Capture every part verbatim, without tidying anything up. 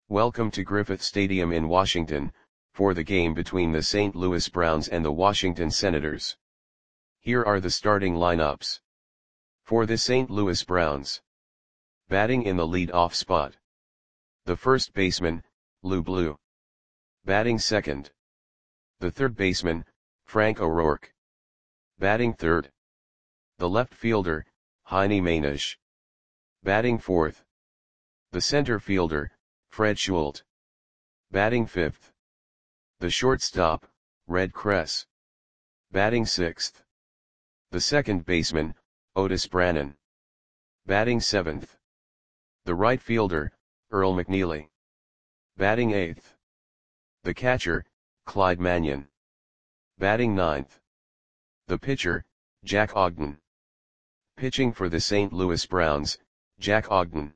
Welcome to Griffith Stadium in Washington, for the game between the Saint Louis Browns and the Washington Senators. Here are the starting lineups. For the Saint Louis Browns. Batting in the lead-off spot. The first baseman, Lou Blue. Batting second. The third baseman, Frank O'Rourke. Batting third. The left fielder, Heine Mainisch. Batting fourth. The center fielder, Fred Schult. Batting fifth. The shortstop, Red Kress. Batting sixth. The second baseman, Otis Brannan. Batting seventh. The right fielder, Earl McNeely. Batting eighth. The catcher, Clyde Mannion. Batting ninth. The pitcher, Jack Ogden. Pitching for the Saint Louis Browns, Jack Ogden.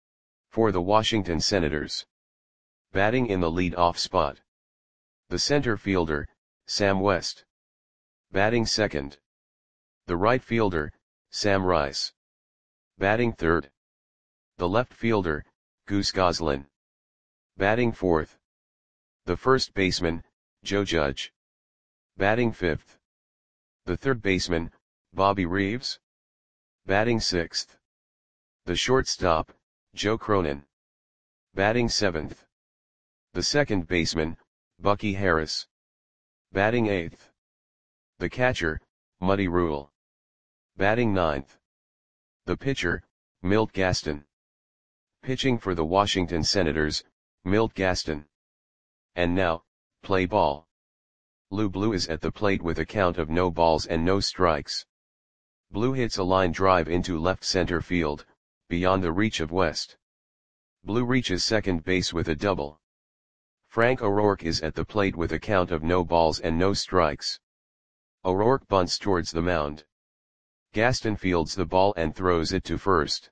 For the Washington Senators. Batting in the lead-off spot. The center fielder, Sam West. Batting second. The right fielder, Sam Rice. Batting third. The left fielder, Goose Goslin. Batting fourth. The first baseman, Joe Judge. Batting fifth. The third baseman, Bobby Reeves. Batting sixth. The shortstop, Joe Cronin. Batting seventh. The second baseman, Bucky Harris. Batting eighth. The catcher, Muddy Rule. Batting ninth. The pitcher, Milt Gaston. Pitching for the Washington Senators, Milt Gaston. And now, play ball. Lou Blue is at the plate with a count of no balls and no strikes. Blue hits a line drive into left center field, beyond the reach of West. Blue reaches second base with a double. Frank O'Rourke is at the plate with a count of no balls and no strikes. O'Rourke bunts towards the mound. Gaston fields the ball and throws it to first.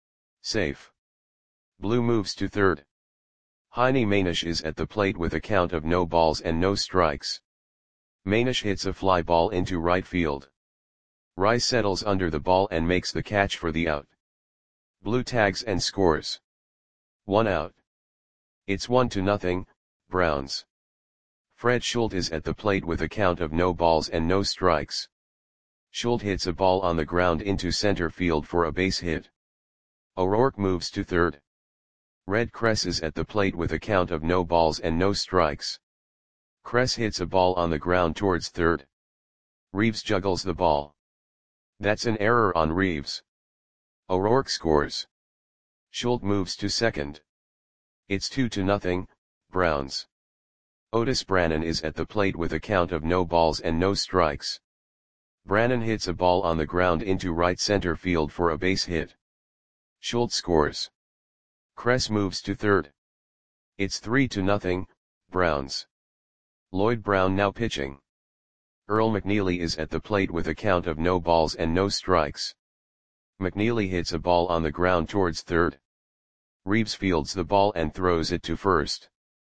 Safe. Blue moves to third. Heine Mainisch is at the plate with a count of no balls and no strikes. Mainisch hits a fly ball into right field. Rice settles under the ball and makes the catch for the out. Blue tags and scores. One out. It's one to nothing, Browns. Fred Schult is at the plate with a count of no balls and no strikes. Schult hits a ball on the ground into center field for a base hit. O'Rourke moves to third. Red Kress is at the plate with a count of no balls and no strikes. Kress hits a ball on the ground towards third. Reeves juggles the ball. That's an error on Reeves. O'Rourke scores. Schult moves to second. It's two to nothing, Browns. Otis Brannan is at the plate with a count of no balls and no strikes. Brannan hits a ball on the ground into right center field for a base hit. Schult scores. Kress moves to third. It's three to nothing, Browns. Lloyd Brown now pitching. Earl McNeely is at the plate with a count of no balls and no strikes. McNeely hits a ball on the ground towards third. Reeves fields the ball and throws it to first.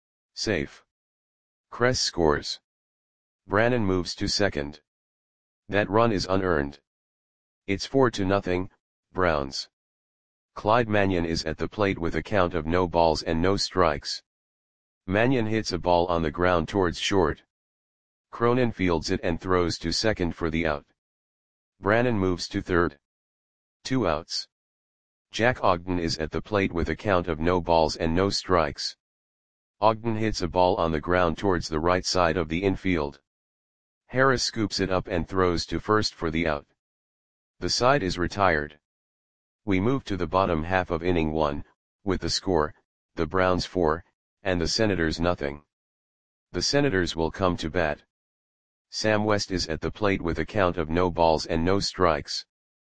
Safe. Kress scores. Brannan moves to second. That run is unearned. It's four to nothing, Browns. Clyde Mannion is at the plate with a count of no balls and no strikes. Mannion hits a ball on the ground towards short. Cronin fields it and throws to second for the out. Brannan moves to third. Two outs. Jack Ogden is at the plate with a count of no balls and no strikes. Ogden hits a ball on the ground towards the right side of the infield. Harris scoops it up and throws to first for the out. The side is retired. We move to the bottom half of inning one, with the score, the Browns four, and the Senators nothing. The Senators will come to bat. Sam West is at the plate with a count of no balls and no strikes.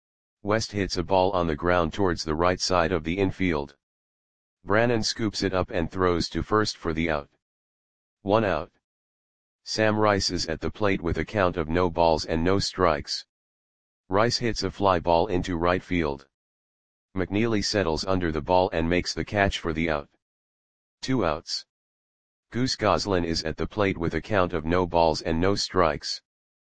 West hits a ball on the ground towards the right side of the infield. Brannan scoops it up and throws to first for the out. One out. Sam Rice is at the plate with a count of no balls and no strikes. Rice hits a fly ball into right field. McNeely settles under the ball and makes the catch for the out. Two outs. Goose Goslin is at the plate with a count of no balls and no strikes.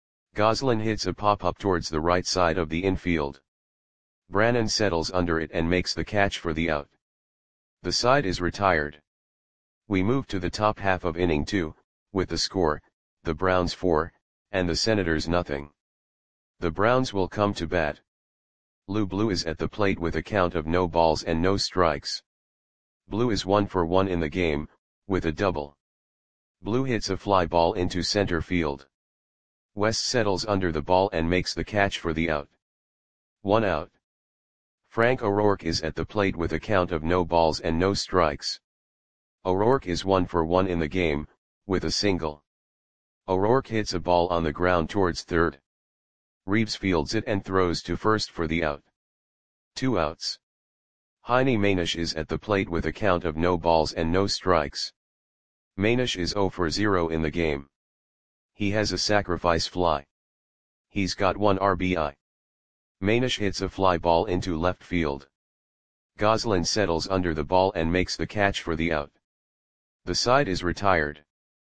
Goslin hits a pop-up towards the right side of the infield. Brannan settles under it and makes the catch for the out. The side is retired. We move to the top half of inning two, with the score, the Browns four, and the Senators nothing. The Browns will come to bat. Lou Blue is at the plate with a count of no balls and no strikes. Blue is one for one in the game, with a double. Blue hits a fly ball into center field. West settles under the ball and makes the catch for the out. One out. Frank O'Rourke is at the plate with a count of no balls and no strikes. O'Rourke is one for one in the game, with a single. O'Rourke hits a ball on the ground towards third. Reeves fields it and throws to first for the out. Two outs. Heine Manish is at the plate with a count of no balls and no strikes. Manish is zero for zero in the game. He has a sacrifice fly. He's got one R B I. Manish hits a fly ball into left field. Goslin settles under the ball and makes the catch for the out. The side is retired.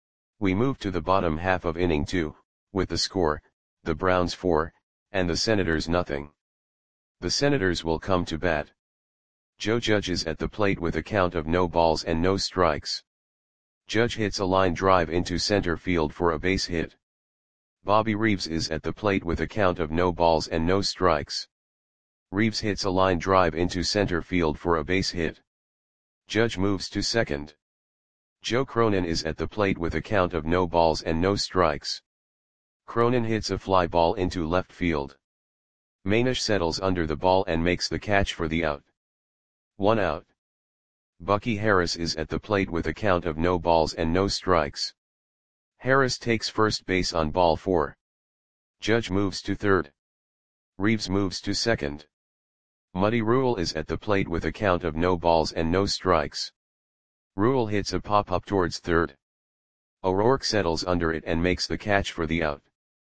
We move to the bottom half of inning two, with the score, the Browns four, and the Senators nothing. The Senators will come to bat. Joe Judge is at the plate with a count of no balls and no strikes. Judge hits a line drive into center field for a base hit. Bobby Reeves is at the plate with a count of no balls and no strikes. Reeves hits a line drive into center field for a base hit. Judge moves to second. Joe Cronin is at the plate with a count of no balls and no strikes. Cronin hits a fly ball into left field. Manish settles under the ball and makes the catch for the out. One out. Bucky Harris is at the plate with a count of no balls and no strikes. Harris takes first base on ball four. Judge moves to third. Reeves moves to second. Muddy Rule is at the plate with a count of no balls and no strikes. Rule hits a pop-up towards third. O'Rourke settles under it and makes the catch for the out.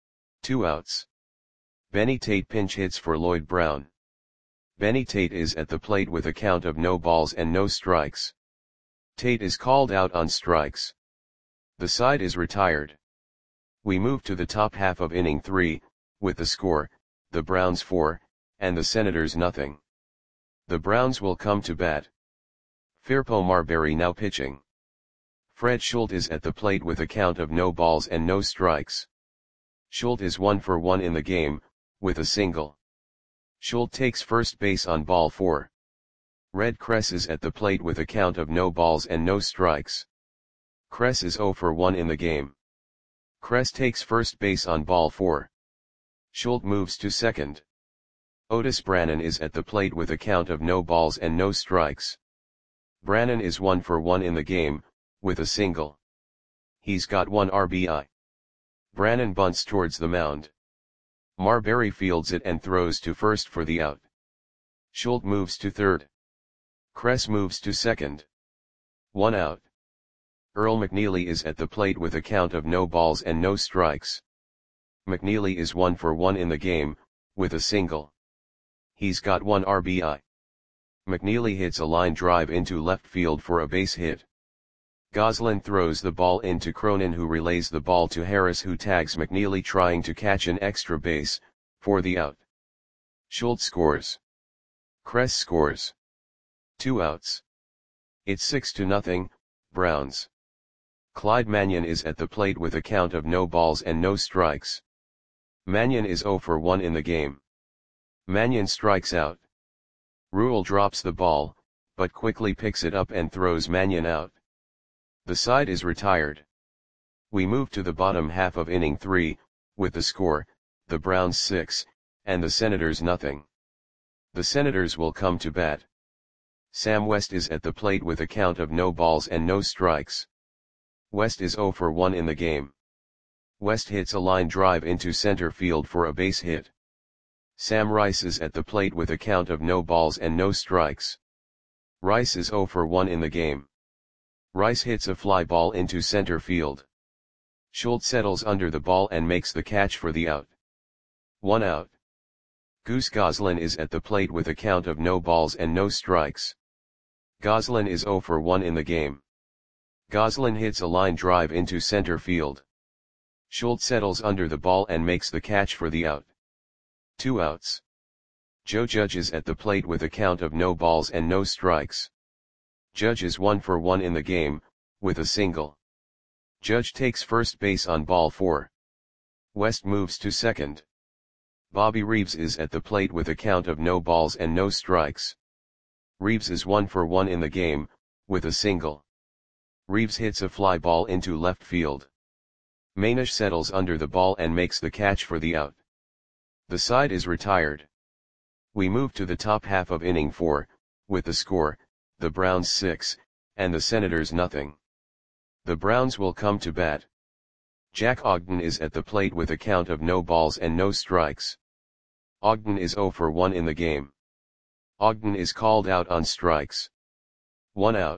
Two outs. Benny Tate pinch hits for Lloyd Brown. Benny Tate is at the plate with a count of no balls and no strikes. Tate is called out on strikes. The side is retired. We move to the top half of inning three, with the score, the Browns four, and the Senators nothing. The Browns will come to bat. Firpo Marbury now pitching. Fred Schultz is at the plate with a count of no balls and no strikes. Schultz is one for one in the game, with a single. Schultz takes first base on ball four. Red Kress is at the plate with a count of no balls and no strikes. Kress is zero for one in the game. Kress takes first base on ball four. Schultz moves to second. Otis Brannan is at the plate with a count of no balls and no strikes. Brannan is one for one in the game, with a single. He's got one R B I. Brannan bunts towards the mound. Marbury fields it and throws to first for the out. Schultz moves to third. Kress moves to second. One out. Earl McNeely is at the plate with a count of no balls and no strikes. McNeely is one for one in the game, with a single. He's got one R B I. McNeely hits a line drive into left field for a base hit. Goslin throws the ball into Cronin, who relays the ball to Harris, who tags McNeely trying to catch an extra base, for the out. Schultz scores. Kress scores. Two outs. It's six to nothing, Browns. Clyde Mannion is at the plate with a count of no balls and no strikes. Mannion is zero for one in the game. Mannion strikes out. Rule drops the ball, but quickly picks it up and throws Mannion out. The side is retired. We move to the bottom half of inning three, with the score, the Browns six, and the Senators nothing. The Senators will come to bat. Sam West is at the plate with a count of no balls and no strikes. West is zero for one in the game. West hits a line drive into center field for a base hit. Sam Rice is at the plate with a count of no balls and no strikes. Rice is zero for one in the game. Rice hits a fly ball into center field. Schultz settles under the ball and makes the catch for the out. One out. Goose Goslin is at the plate with a count of no balls and no strikes. Goslin is zero for one in the game. Goslin hits a line drive into center field. Schultz settles under the ball and makes the catch for the out. Two outs. Joe Judge is at the plate with a count of no balls and no strikes. Judge is one for one in the game, with a single. Judge takes first base on ball four. West moves to second. Bobby Reeves is at the plate with a count of no balls and no strikes. Reeves is one for one in the game, with a single. Reeves hits a fly ball into left field. Manish settles under the ball and makes the catch for the out. The side is retired. We move to the top half of inning four, with the score, the Browns six, and the Senators nothing. The Browns will come to bat. Jack Ogden is at the plate with a count of no balls and no strikes. Ogden is zero for one in the game. Ogden is called out on strikes. One out.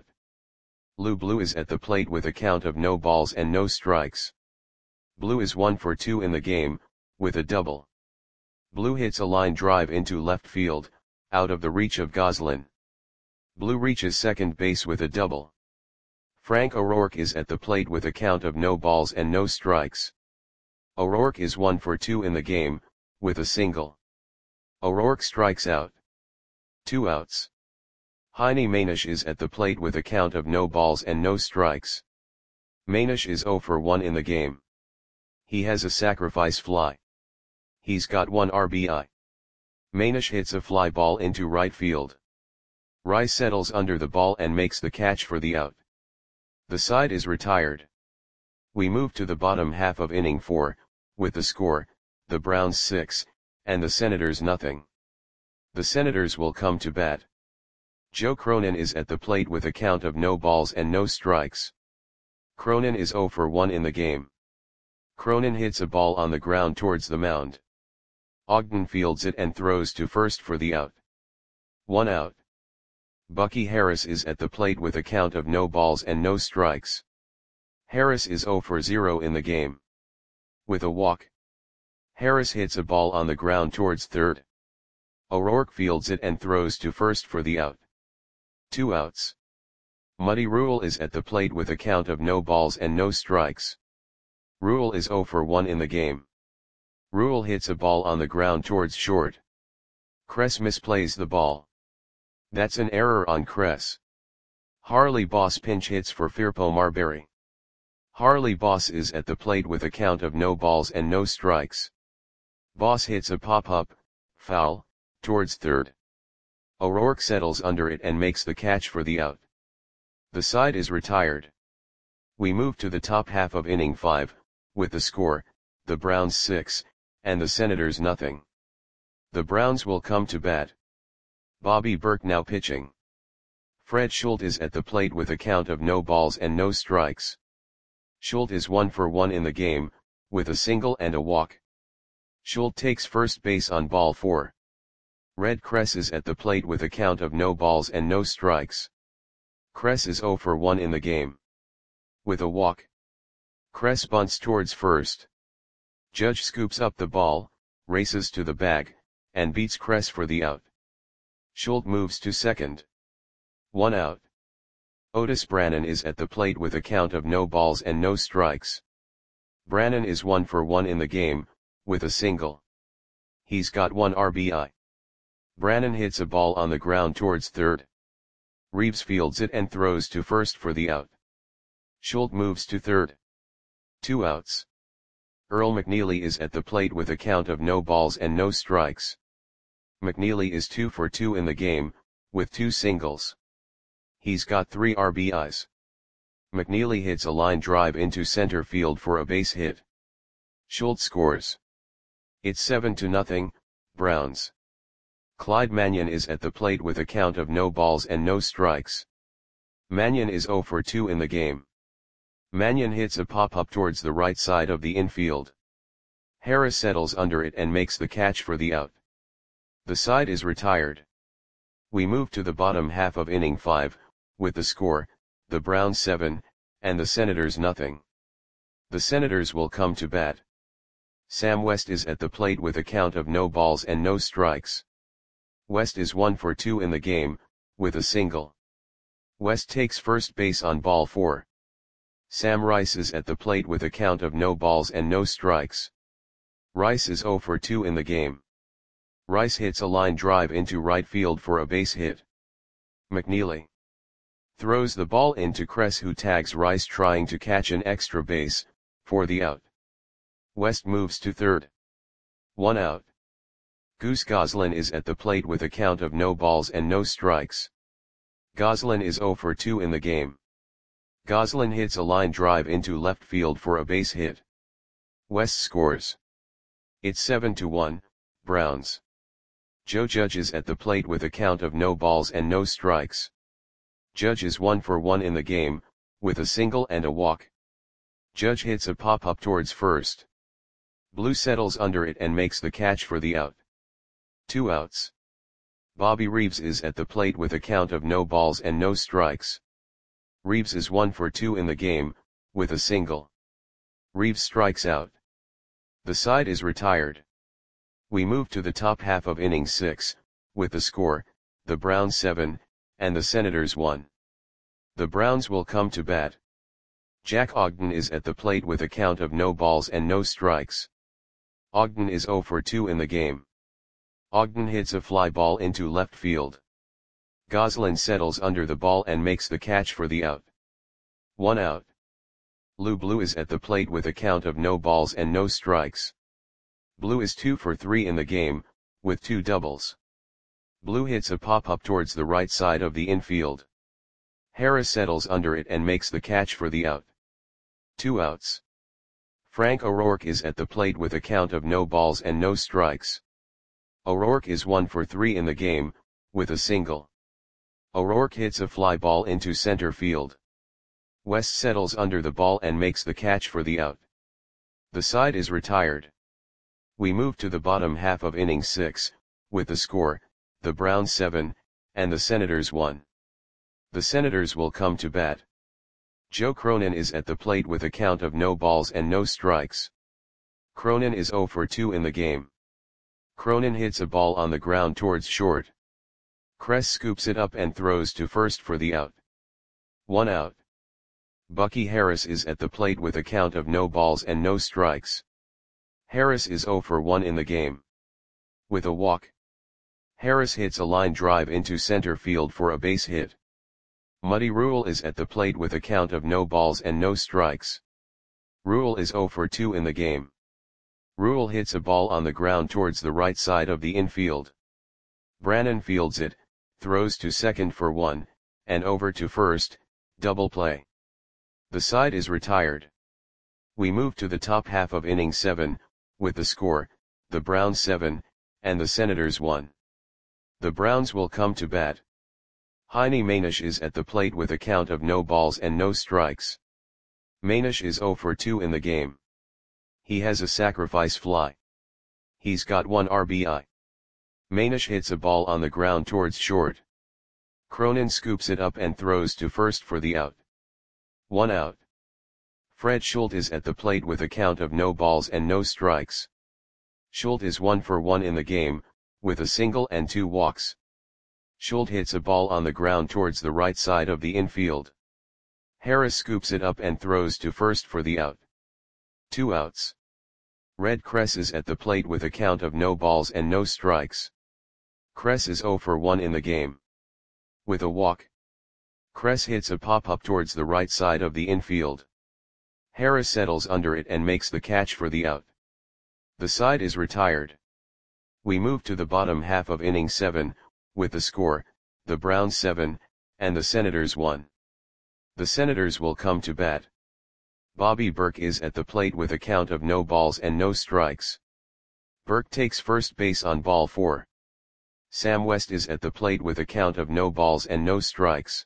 Lou Blue is at the plate with a count of no balls and no strikes. Blue is one for two in the game, with a double. Blue hits a line drive into left field, out of the reach of Goslin. Blue reaches second base with a double. Frank O'Rourke is at the plate with a count of no balls and no strikes. O'Rourke is one for two in the game, with a single. O'Rourke strikes out. Two outs. Heine Manish is at the plate with a count of no balls and no strikes. Manish is zero for one in the game. He has a sacrifice fly. He's got one R B I. Manish hits a fly ball into right field. Rice settles under the ball and makes the catch for the out. The side is retired. We move to the bottom half of inning four, with the score, the Browns six, and the Senators nothing. The Senators will come to bat. Joe Cronin is at the plate with a count of no balls and no strikes. Cronin is zero for one in the game. Cronin hits a ball on the ground towards the mound. Ogden fields it and throws to first for the out. One out. Bucky Harris is at the plate with a count of no balls and no strikes. Harris is zero for zero in the game. With a walk. Harris hits a ball on the ground towards third. O'Rourke fields it and throws to first for the out. Two outs. Muddy Rule is at the plate with a count of no balls and no strikes. Rule is zero for one in the game. Rule hits a ball on the ground towards short. Kress misplays the ball. That's an error on Kress. Harley Boss pinch hits for Firpo Marbury. Harley Boss is at the plate with a count of no balls and no strikes. Boss hits a pop-up, foul, towards third. O'Rourke settles under it and makes the catch for the out. The side is retired. We move to the top half of inning five, with the score, the Browns six, and the Senators nothing. The Browns will come to bat. Bobby Burke now pitching. Fred Schultz is at the plate with a count of no balls and no strikes. Schultz is one for one in the game, with a single and a walk. Schultz takes first base on ball four. Red Kress is at the plate with a count of no balls and no strikes. Kress is zero for one in the game. With a walk. Kress bunts towards first. Judge scoops up the ball, races to the bag, and beats Kress for the out. Schultz moves to second. One out. Otis Brannan is at the plate with a count of no balls and no strikes. Brannan is one for one in the game, with a single. He's got one R B I. Brannan hits a ball on the ground towards third. Reeves fields it and throws to first for the out. Schultz moves to third. Two outs. Earl McNeely is at the plate with a count of no balls and no strikes. McNeely is two for two in the game, with two singles. He's got three R B Is. McNeely hits a line drive into center field for a base hit. Schultz scores. It's seven to nothing, Browns. Clyde Mannion is at the plate with a count of no balls and no strikes. Mannion is zero for two in the game. Mannion hits a pop-up towards the right side of the infield. Harris settles under it and makes the catch for the out. The side is retired. We move to the bottom half of inning five, with the score, the Browns seven, and the Senators nothing. The Senators will come to bat. Sam West is at the plate with a count of no balls and no strikes. West is one for two in the game, with a single. West takes first base on ball four. Sam Rice is at the plate with a count of no balls and no strikes. Rice is zero for two in the game. Rice hits a line drive into right field for a base hit. McNeely Throws the ball into Kress, who tags Rice trying to catch an extra base, for the out. West moves to third. One out. Goose Goslin is at the plate with a count of no balls and no strikes. Goslin is zero for two in the game. Goslin hits a line drive into left field for a base hit. West scores. It's seven to one, Browns. Joe Judge is at the plate with a count of no balls and no strikes. Judge is one for one in the game, with a single and a walk. Judge hits a pop-up towards first. Blue settles under it and makes the catch for the out. Two outs. Bobby Reeves is at the plate with a count of no balls and no strikes. Reeves is one for two in the game, with a single. Reeves strikes out. The side is retired. We move to the top half of inning six, with the score, the Browns seven, and the Senators one. The Browns will come to bat. Jack Ogden is at the plate with a count of no balls and no strikes. Ogden is zero for two in the game. Ogden hits a fly ball into left field. Goslin settles under the ball and makes the catch for the out. One out. Lou Blue is at the plate with a count of no balls and no strikes. Blue is two for three in the game, with two doubles. Blue hits a pop-up towards the right side of the infield. Harris settles under it and makes the catch for the out. Two outs. Frank O'Rourke is at the plate with a count of no balls and no strikes. O'Rourke is one for three in the game, with a single. O'Rourke hits a fly ball into center field. West settles under the ball and makes the catch for the out. The side is retired. We move to the bottom half of inning six, with the score, the Browns seven, and the Senators one. The Senators will come to bat. Joe Cronin is at the plate with a count of no balls and no strikes. Cronin is zero for two in the game. Cronin hits a ball on the ground towards short. Kress scoops it up and throws to first for the out. One out. Bucky Harris is at the plate with a count of no balls and no strikes. Harris is zero for one in the game. With a walk. Harris hits a line drive into center field for a base hit. Muddy Rule is at the plate with a count of no balls and no strikes. Rule is zero for two in the game. Rule hits a ball on the ground towards the right side of the infield. Brannon fields it, throws to second for one, and over to first, double play. The side is retired. We move to the top half of inning seven, with the score, the Browns seven, and the Senators one. The Browns will come to bat. Heine Manish is at the plate with a count of no balls and no strikes. Manish is zero for two in the game. He has a sacrifice fly. He's got one R B I. Manish hits a ball on the ground towards short. Cronin scoops it up and throws to first for the out. One out. Fred Schultz is at the plate with a count of no balls and no strikes. Schultz is one for one in the game, with a single and two walks. Schultz hits a ball on the ground towards the right side of the infield. Harris scoops it up and throws to first for the out. Two outs. Red Kress is at the plate with a count of no balls and no strikes. Kress is zero for one in the game. With a walk. Kress hits a pop-up towards the right side of the infield. Harris settles under it and makes the catch for the out. The side is retired. We move to the bottom half of inning seven, with the score, the Browns seven, and the Senators one. The Senators will come to bat. Bobby Burke is at the plate with a count of no balls and no strikes. Burke takes first base on ball four. Sam West is at the plate with a count of no balls and no strikes.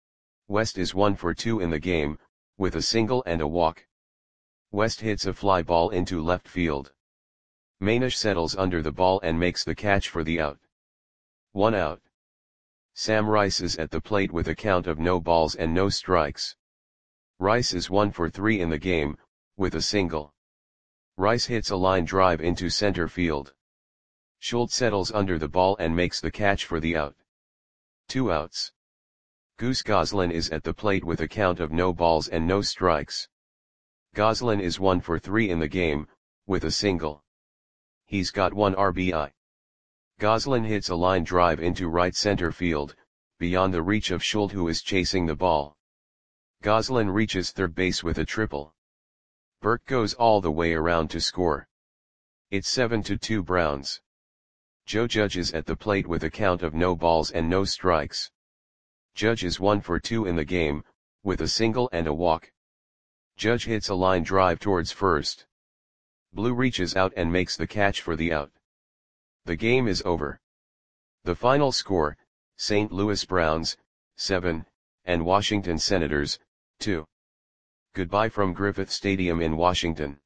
West is one for two in the game, with a single and a walk. West hits a fly ball into left field. Manish settles under the ball and makes the catch for the out. One out. Sam Rice is at the plate with a count of no balls and no strikes. Rice is one for three in the game, with a single. Rice hits a line drive into center field. Schultz settles under the ball and makes the catch for the out. Two outs. Goose Goslin is at the plate with a count of no balls and no strikes. Goslin is one for three in the game, with a single. He's got one R B I. Goslin hits a line drive into right center field, beyond the reach of Schultz, who is chasing the ball. Goslin reaches third base with a triple. Burke goes all the way around to score. It's seven to two Browns. Joe Judge is at the plate with a count of no balls and no strikes. Judge is one for two in the game, with a single and a walk. Judge hits a line drive towards first. Blue reaches out and makes the catch for the out. The game is over. The final score, Saint Louis Browns, seven, and Washington Senators, two. Goodbye from Griffith Stadium in Washington.